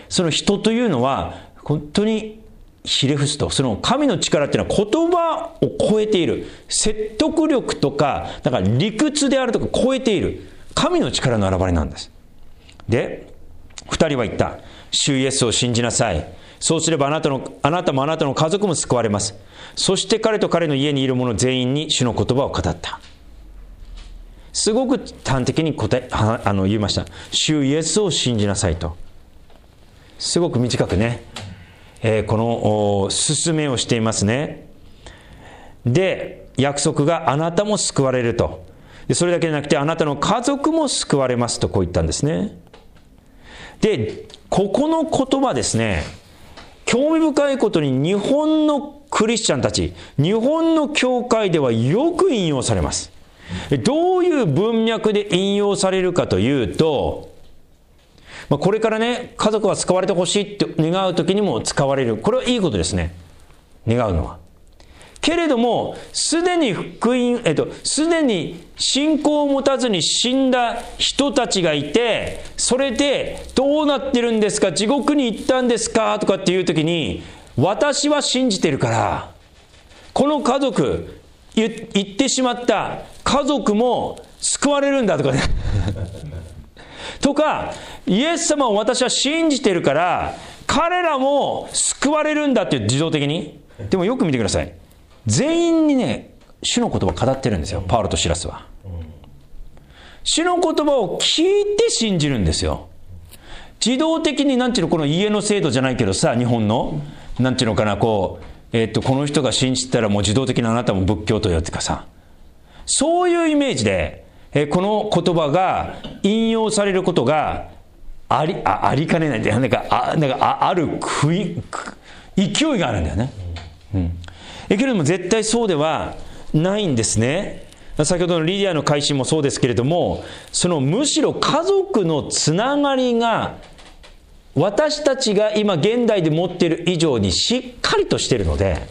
その人というのは、本当にひれ伏すと、その神の力っていうのは言葉を超えている。説得力とか、だから理屈であるとか超えている。神の力の現れなんです。で、二人は言った。主イエスを信じなさい。そうすればあなたの、あなたもあなたの家族も救われます。そして彼と彼の家にいる者全員に主の言葉を語った。すごく端的に答え、あの言いました。主イエスを信じなさいと。すごく短くね。えー、この勧めをしていますね。で、約束があなたも救われると。で、それだけでなくてあなたの家族も救われますとこう言ったんですね。 で、ここの言葉ですね、興味深いことに日本のクリスチャンたち、日本の教会ではよく引用されます。どういう文脈で引用されるかというと、まあ、これからね、家族は使われてほしいって願うときにも使われる。これはいいことですね。願うのは。けれども、すでに福音、えっと、すでに信仰を持たずに死んだ人たちがいて、それでどうなってるんですか、地獄に行ったんですかとかっていうときに、私は信じてるから、この家族、言ってしまった家族も救われるんだとかね。とか、イエス様を私は信じてるから、彼らも救われるんだっていう自動的に。でもよく見てください。全員にね、主の言葉を語ってるんですよ、パウロとシラスは。主の言葉を聞いて信じるんですよ。自動的に、なんていうの、この家の制度じゃないけどさ、日本の、なんていうのかな、こう、えっと、この人が信じたらもう自動的にあなたも仏教徒よってかさ、そういうイメージで、えこの言葉が引用されることがあり、あ、ありかねないって、なんか、あ、なんかあ、あるくい、勢いがあるんだよね。うん。けれども絶対そうではないんですね。先ほどのリディアの改心もそうですけれども、そのむしろ家族のつながりが私たちが今現代で持っている以上にしっかりとしているので、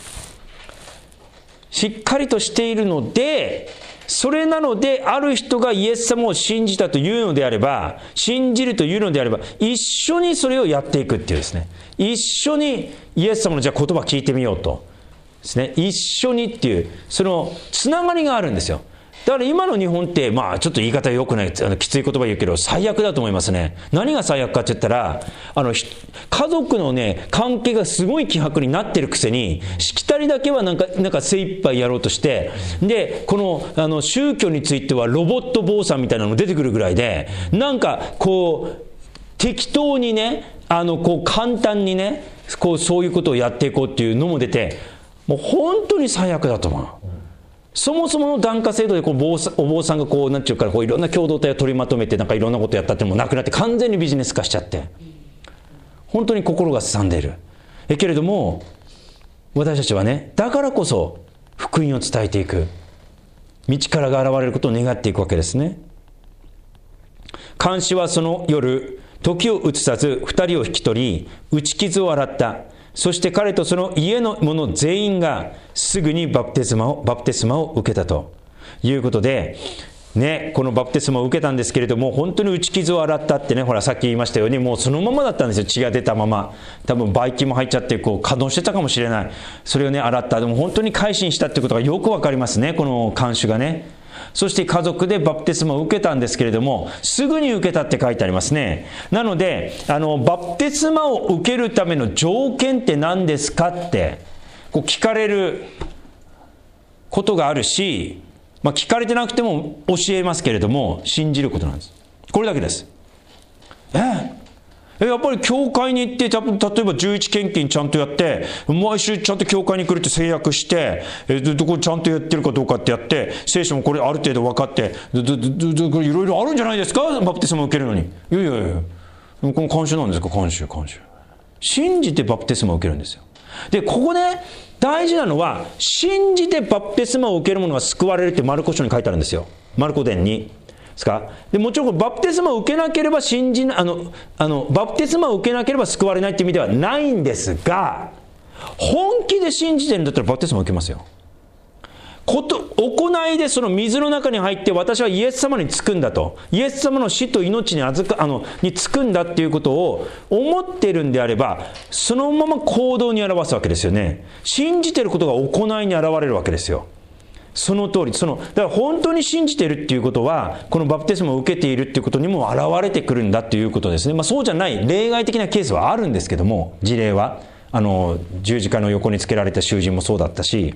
しっかりとしているので、それなのである人がイエス様を信じたというのであれば、信じるというのであれば、一緒にそれをやっていくっていうですね、一緒にイエス様のじゃあ言葉聞いてみようとですね、一緒にっていうそのつながりがあるんですよ。だから今の日本って、まあちょっと言い方良くない、あのきつい言葉言うけど最悪だと思いますね。何が最悪かって言ったら、あの家族のね関係がすごい希薄になってるくせに、しきたりだけはなんかなんか精一杯やろうとして、でこのあの宗教についてはロボット坊さんみたいなのも出てくるぐらいで、なんかこう適当にね、あのこう簡単にね、こうそういうことをやっていこうっていうのも出て、もう本当に最悪だと思う。そもそもの檀家制度でこう坊さんお坊さんがこうなんていうか、こういろんな共同体を取りまとめてなんかいろんなことやったってもなくなって、完全にビジネス化しちゃって、本当に心がすさんでいる。えけれども私たちはね、だからこそ福音を伝えていく、道からが現れることを願っていくわけですね。看守はその夜、時を移さず二人を引き取り、打ち傷を洗った。そして彼とその家の者全員がすぐにバプテスマをバプテスマを受けたということでね、このバプテスマを受けたんですけれども、本当に打ち傷を洗ったってね、ほらさっき言いましたように、もうそのままだったんですよ。血が出たまま、多分ばい菌も入っちゃってこう稼働してたかもしれない。それをね洗った。でも本当に改心したってことがよくわかりますね、この看守がね。そして家族でバプテスマを受けたんですけれども、すぐに受けたって書いてありますね。なのであのバプテスマを受けるための条件って何ですかってこう聞かれることがあるし、まあ、聞かれてなくても教えますけれども、信じることなんです。これだけです。ええ、やっぱり教会に行って、例えばじゅういち献金ちゃんとやって、毎週ちゃんと教会に来るって制約して、えどこちゃんとやってるかどうかってやって、聖書もこれある程度分かって、いろいろあるんじゃないですか、バプテスマ受けるのに。いやいやいや、この慣習なんですか、慣習、慣習。信じてバプテスマを受けるんですよ。で、ここね、大事なのは、信じてバプテスマを受ける者が救われるってマルコ書に書いてあるんですよ。マルコ伝に。ですか。でもちろんバプテスマを受けなければ信じなあのあのバプテスマを受けなければ救われないっていう意味ではないんですが、本気で信じてるんだったらバプテスマを受けますよ。こと行いでその水の中に入って、私はイエス様につくんだと、イエス様の死と命に預かあのにつくんだっていうことを思ってるんであれば、そのまま行動に表すわけですよね。信じてることが行いに現れるわけですよ。その通り、そのだから本当に信じているっていうことは、このバプテスマを受けているっていうことにも現れてくるんだっていうことですね。まあ、そうじゃない例外的なケースはあるんですけども、事例はあの十字架の横につけられた囚人もそうだったし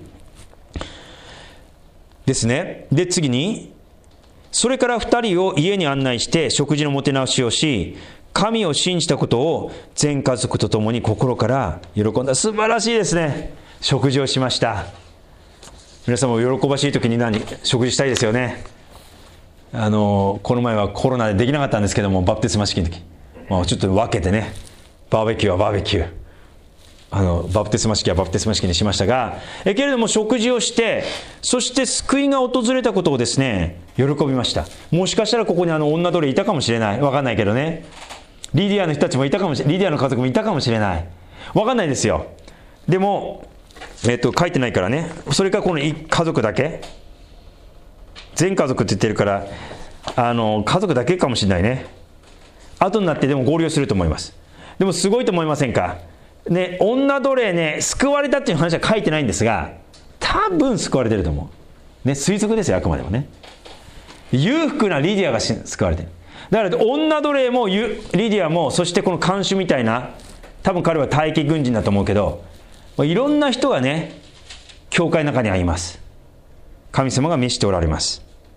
ですね。で次に、それから二人を家に案内して食事のもてなしをし、神を信じたことを全家族と共に心から喜んだ。素晴らしいですね。食事をしました。皆さんも喜ばしい時に何食事したいですよね。あのこの前はコロナでできなかったんですけども、バプテスマ式の時まあ、ちょっと分けてね、バーベキューはバーベキュー、あのバプテスマ式はバプテスマ式にしましたが、えけれども食事をして、そして救いが訪れたことをですね、喜びました。もしかしたらここにあの女奴隷いたかもしれない、分かんないけどね、リディアの人たちもいたかもしれない、リディアの家族もいたかもしれない、分かんないですよ。でも、えっと、書いてないからね、それからこの家族だけ、全家族って言ってるから、あの家族だけかもしれないね。後になってでも合流すると思います。でもすごいと思いませんかね。女奴隷ね、救われたっていう話は書いてないんですが、多分救われてると思うね。推測ですよ、あくまでもね。裕福なリディアが救われてる。だから女奴隷もリディアも、そしてこの看守みたいな、多分彼は待機軍人だと思うけど、いろんな人がね、教会の中にはいます。神様が召しておられます。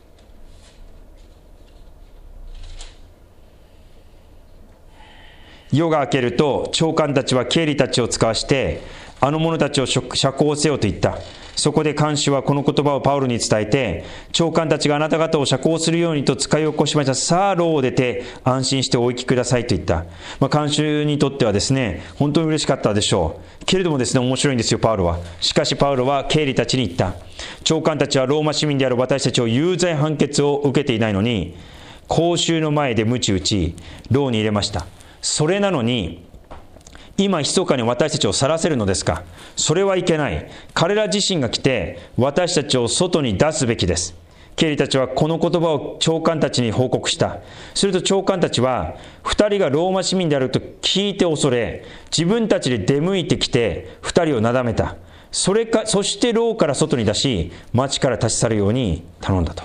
夜が明けると長官たちは経理たちを使わしてあの者たちを釈放せよと言った。そこで看守はこの言葉をパウロに伝えて、長官たちがあなた方を釈放するようにと使い起こしました。さあ牢を出て安心してお行きくださいと言った。まあ、看守にとってはですね、本当に嬉しかったでしょうけれどもですね、面白いんですよパウロは。しかしパウロは経理たちに言った。長官たちはローマ市民である私たちを有罪判決を受けていないのに、公衆の前で鞭打ち牢に入れました。それなのに今密かに私たちを晒せるのですか。それはいけない。彼ら自身が来て私たちを外に出すべきです。経理たちはこの言葉を長官たちに報告した。すると長官たちは二人がローマ市民であると聞いて恐れ、自分たちで出向いてきて二人をなだめた。それかそして牢から外に出し、町から立ち去るように頼んだと。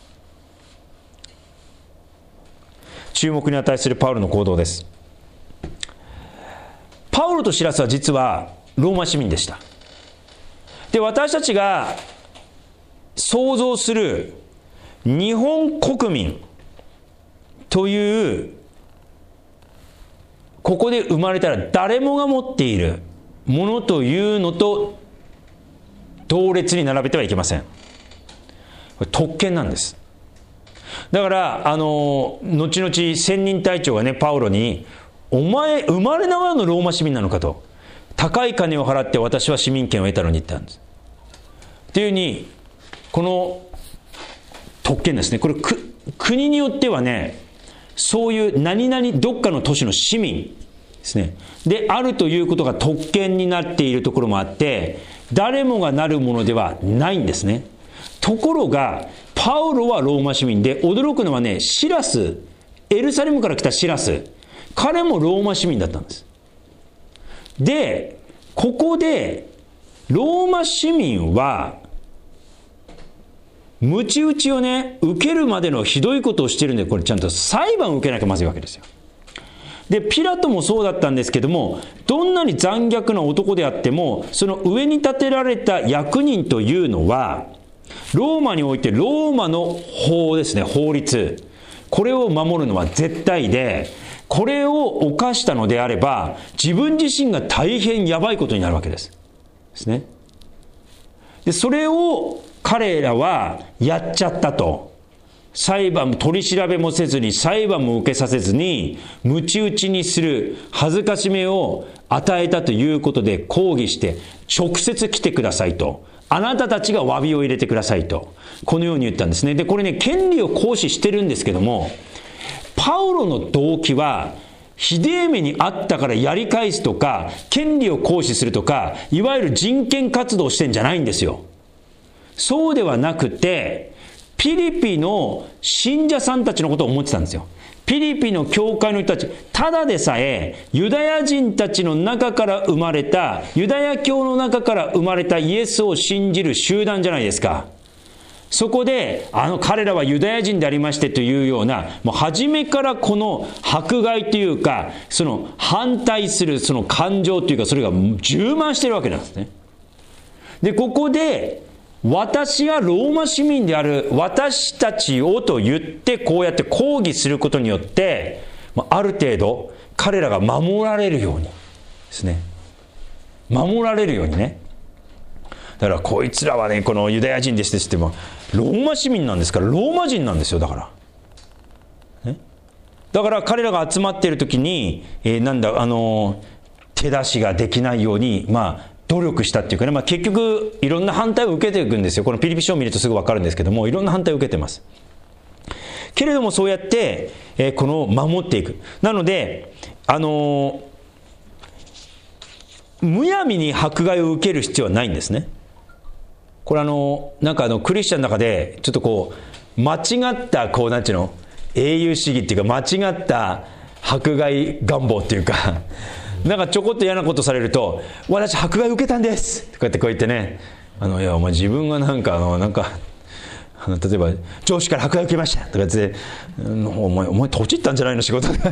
注目に値するパウロの行動です。パウロとシラスは実はローマ市民でした。で、私たちが想像する日本国民という、ここで生まれたら誰もが持っているものというのと同列に並べてはいけません。これ特権なんです。だからあの後々専任隊長がね、パウロに、お前生まれながらのローマ市民なのかと、高い金を払って私は市民権を得たのに言ったんです。っていうふうに、この特権ですね、これ国によってはね、そういう何々どっかの都市の市民ですねであるということが特権になっているところもあって、誰もがなるものではないんですね。ところがパウロはローマ市民で、驚くのはね、シラス、エルサレムから来たシラス、彼もローマ市民だったんです。で、ここでローマ市民は鞭打ちをね受けるまでのひどいことをしているんで、これちゃんと裁判を受けなきゃまずいわけですよ。で、ピラトもそうだったんですけども、どんなに残虐な男であっても、その上に立てられた役人というのはローマにおいてローマの法ですね、法律、これを守るのは絶対で、これを犯したのであれば自分自身が大変やばいことになるわけですですね。で、それを彼らはやっちゃったと。裁判取り調べもせずに、裁判も受けさせずに鞭打ちにする恥ずかしめを与えたということで抗議して、直接来てくださいと、あなたたちが詫びを入れてくださいと、このように言ったんですね。で、これね、権利を行使してるんですけども、パウロの動機はひでえ目にあったからやり返すとか、権利を行使するとか、いわゆる人権活動をしてんじゃないんですよ。そうではなくて、ピリピの信者さんたちのことを思ってたんですよ。ピリピの教会の人たち、ただでさえユダヤ人たちの中から生まれた、ユダヤ教の中から生まれたイエスを信じる集団じゃないですか。そこであの彼らはユダヤ人でありましてというような、もう初めからこの迫害というか、その反対するその感情というか、それが充満しているわけなんですね。で、ここで私はローマ市民である私たちをと言って、こうやって抗議することによって、ある程度彼らが守られるようにですね、守られるようにね。だからこいつらはね、このユダヤ人ですですってもローマ市民なんですから、ローマ人なんですよ。だから、ね、 だから彼らが集まっている時に、えー、なんだ、あのー、手出しができないように、まあ、努力したっていうかね、まあ、結局、いろんな反対を受けていくんですよ。このピリピ書を見るとすぐ分かるんですけども、いろんな反対を受けてます。けれども、そうやって、えー、この守っていく。なので、あのー、むやみに迫害を受ける必要はないんですね。これあの、なんかあの、クリスチャンの中で、ちょっとこう、間違った、こう、なんていうの、英雄主義っていうか、間違った迫害願望っていうか、なんかちょこっと嫌なことされると、私迫害受けたんですとかってこう言ってね、あの、いや、お前自分がなんか、あの、なんか、あの例えば、上司から迫害受けましたとか言って、お前、お前、とちったんじゃないの仕事で。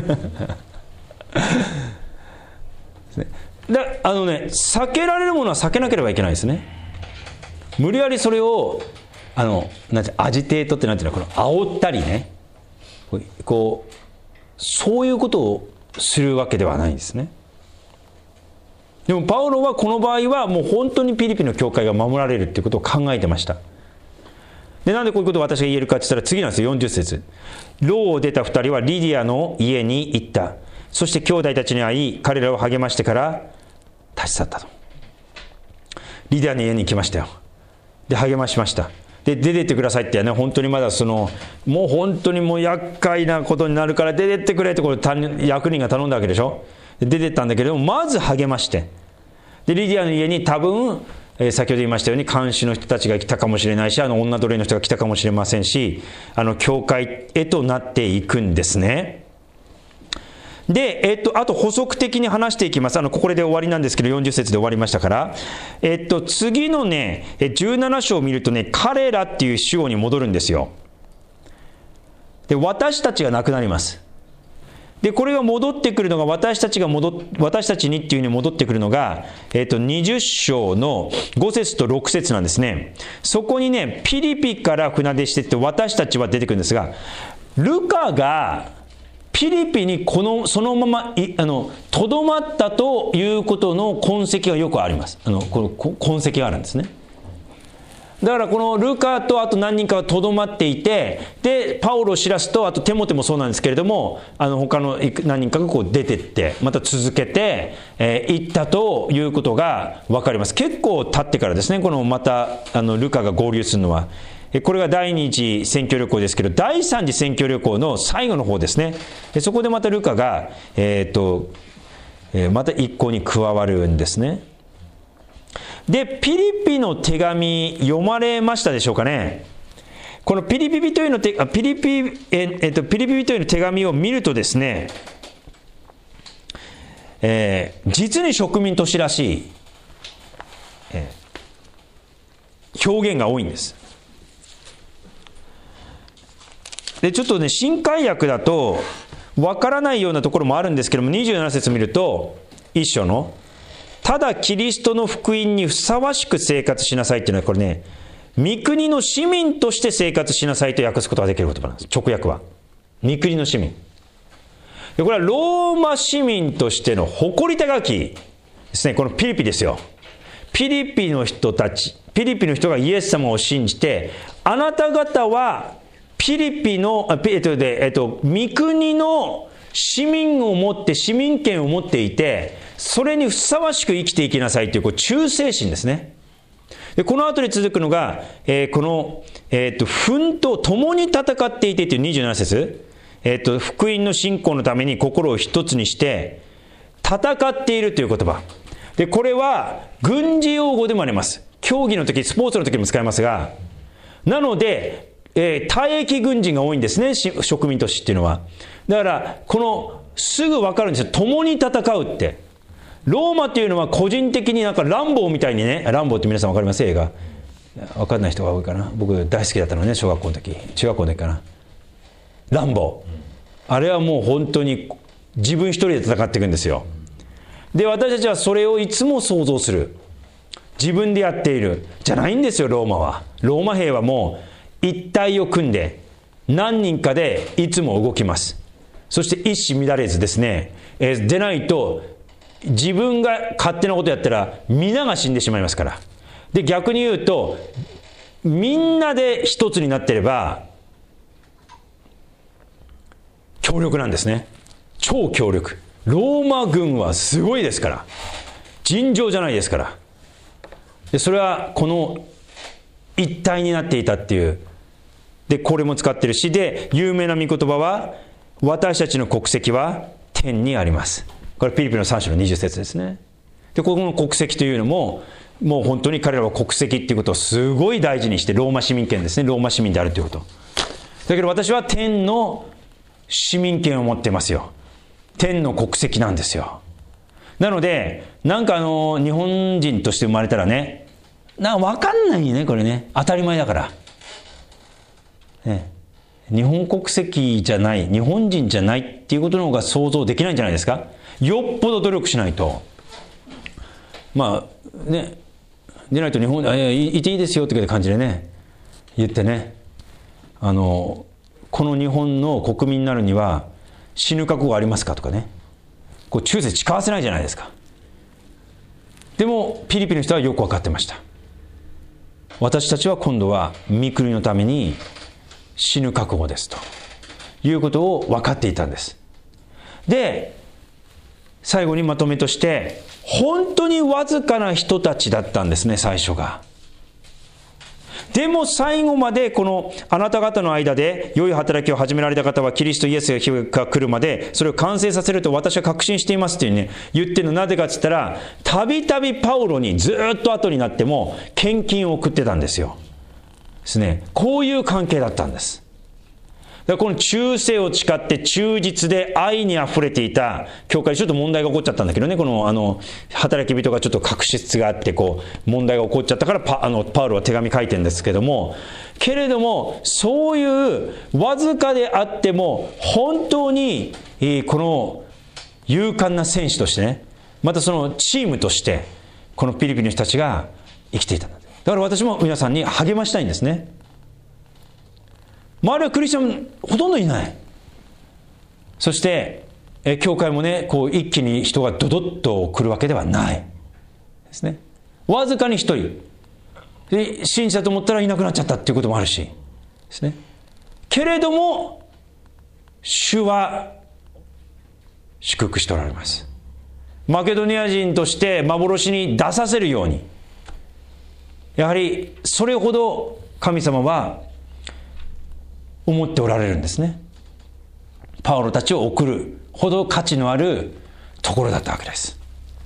で、あのね、避けられるものは避けなければいけないですね。無理やりそれを、あの、なんて、アジテートってなんていうの、この煽ったりね、こう、そういうことをするわけではないんですね。でもパウロはこの場合はもう本当にピリピの教会が守られるっていうことを考えてました。で、なんでこういうことを私が言えるかって言ったら次なんですよ。よんじゅっ節。牢を出た二人はリディアの家に行った。そして兄弟たちに会い、彼らを励ましてから立ち去ったと。リディアの家に行きましたよ。で、励ましました。で、出てってくださいってね、本当にまだその、もう本当にもう厄介なことになるから出てってくれってこれ役人が頼んだわけでしょ。で出てったんだけれども、まず励まして。で、リディアの家に多分、えー、先ほど言いましたように監視の人たちが来たかもしれないし、あの女奴隷の人が来たかもしれませんし、あの教会へとなっていくんですね。で、えっと、あと補足的に話していきます。あの、これで終わりなんですけど、よんじゅっ節で終わりましたから。えっと、次のね、じゅうなな章を見るとね、彼らっていう主語に戻るんですよ。で、私たちがなくなります。で、これが戻ってくるのが、私たちが戻っ、私たちにっていうふうに戻ってくるのが、えっと、にじゅっ章のご節とろく節なんですね。そこにね、ピリピから船出してって私たちは出てくるんですが、ルカが、ピリピにこのそのままいあのとどまったということの痕跡がよくあります。あのこの痕跡があるんですね。だからこのルカとあと何人かはとどまっていて、でパウロを知らすと、あとテモテもそうなんですけれども、あの他の何人かがこう出てってまた続けて、えー、行ったということが分かります。結構経ってからですね、このまたあのルカが合流するのは。これが第二次宣教旅行ですけど、第三次宣教旅行の最後の方ですね。そこでまたルカが、えーとえー、また一行に加わるんですね。で、ピリピの手紙読まれましたでしょうかね。このピリピビというの手ピリピ、えーえー、とピリピビというの手紙を見るとですね、えー、実に植民都市らしい、えー、表現が多いんです。でちょっとね、新海訳だとわからないようなところもあるんですけども、にじゅうなな節見ると一章のただキリストの福音にふさわしく生活しなさいっていうのは、これね、御国の市民として生活しなさいと訳すことができる言葉なんです。直訳は御国の市民で、これはローマ市民としての誇り高きですね。このピリピですよ。ピリピの人たち、ピリピの人がイエス様を信じて、あなた方はピリピの、えっと、で、えっと、御国の市民を持って、市民権を持っていて、それにふさわしく生きていきなさいという、こう忠誠心ですね。で、この後に続くのが、えー、この、えっと、奮闘、共に戦っていてというにじゅうなな節、えっと、福音の信仰のために心を一つにして、戦っているという言葉。で、これは、軍事用語でもあります。競技の時、スポーツの時も使いますが、なので、えー、退役軍人が多いんですね、植民都市っていうのは。だからこのすぐ分かるんですよ。共に戦うって。ローマっていうのは個人的になんかランボーみたいにね、ランボーって皆さん分かります？映画分かんない人が多いかな。僕大好きだったのね、小学校の時、中学校の時かな。ランボー、あれはもう本当に自分一人で戦っていくんですよ。で、私たちはそれをいつも想像する。自分でやっているじゃないんですよ。ローマは、ローマ兵はもう一体を組んで何人かでいつも動きます。そして一糸乱れずですね、えー、でないと自分が勝手なことやったら皆が死んでしまいますから。で、逆に言うとみんなで一つになっていれば強力なんですね。超強力。ローマ軍はすごいですから。尋常じゃないですから。でそれはこの一体になっていたっていう。でこれも使ってるし、で有名な御言葉は、私たちの国籍は天にあります。これピリピのさん章のにじゅう節ですね。でここの国籍というのも、もう本当に彼らは国籍っていうことをすごい大事にして、ローマ市民権ですね。ローマ市民であるということ。だけど私は天の市民権を持ってますよ。天の国籍なんですよ。なのでなんかあの日本人として生まれたらね、なんか分かんないね、これね。当たり前だから、ね、日本国籍じゃない、日本人じゃないっていうことの方が想像できないんじゃないですか。よっぽど努力しないと。まあね、でないと日本でいていいですよって感じでね言ってね、あのこの日本の国民になるには死ぬ覚悟ありますかとかね、こう忠誠誓わせないじゃないですか。でもピリピの人はよく分かってました。私たちは今度は御国のために死ぬ覚悟ですということを分かっていたんです。で最後にまとめとして、本当にわずかな人たちだったんですね、最初が。でも最後までこのあなた方の間で良い働きを始められた方はキリストイエスが来るまでそれを完成させると私は確信していますっていうね言ってるの。なぜかって言ったら、たびたびパウロにずっと後になっても献金を送ってたんですよ。ですね。こういう関係だったんです。だからこの忠誠を誓って忠実で愛にあふれていた教会、ちょっと問題が起こっちゃったんだけどね、このあの働き人がちょっと確執があってこう問題が起こっちゃったからパあのパウロは手紙書いてるんですけども、けれどもそういうわずかであっても本当にこの勇敢な選手としてね、またそのチームとしてこのピリピの人たちが生きていたんだ。だから私も皆さんに励ましたいんですね。周りはクリスチャンほとんどいない。そしてえ教会もねこう一気に人がドドッと来るわけではないですね。わずかに一人で信じたと思ったらいなくなっちゃったっていうこともあるしですね。けれども主は祝福しておられます。マケドニア人として幻に出させるように、やはりそれほど神様は思っておられるんですね。パウロたちを送るほど価値のあるところだったわけです。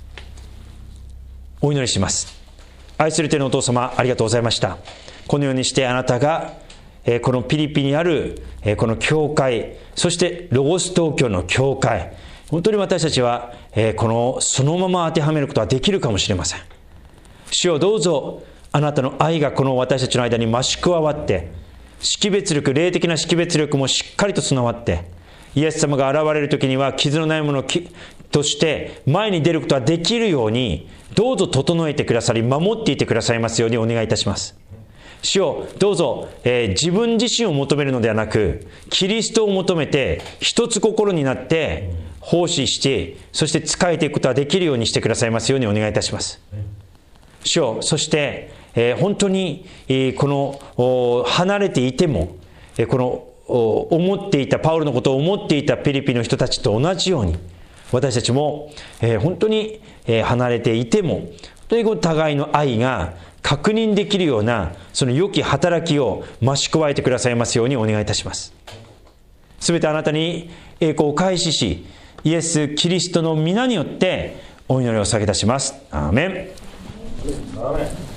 お祈りします。愛する天のお父様、ありがとうございました。このようにしてあなたが、えー、このピリピにある、えー、この教会、そしてロゴス東京の教会、本当に私たちは、えー、このそのまま当てはめることはできるかもしれません。主よ、どうぞあなたの愛がこの私たちの間に増し加わって、識別力、霊的な識別力もしっかりと備わって、イエス様が現れる時には傷のないものとして前に出ることができるように、どうぞ整えてくださり守っていてくださいますようにお願いいたします。主よ、どうぞ、えー、自分自身を求めるのではなくキリストを求めて一つ心になって奉仕して、そして仕えていくことができるようにしてくださいますようにお願いいたします。主よ、そしてえー、本当に、えー、この離れていても、えー、この思っていたパウロのことを思っていたピリピの人たちと同じように、私たちも、えー、本当に、えー、離れていてもという互いの愛が確認できるようなその良き働きを増し加えてくださいますようにお願いいたします。すべてあなたに栄光を返しし、イエス・キリストの皆によってお祈りを下げ出します。アーメン。アーメン。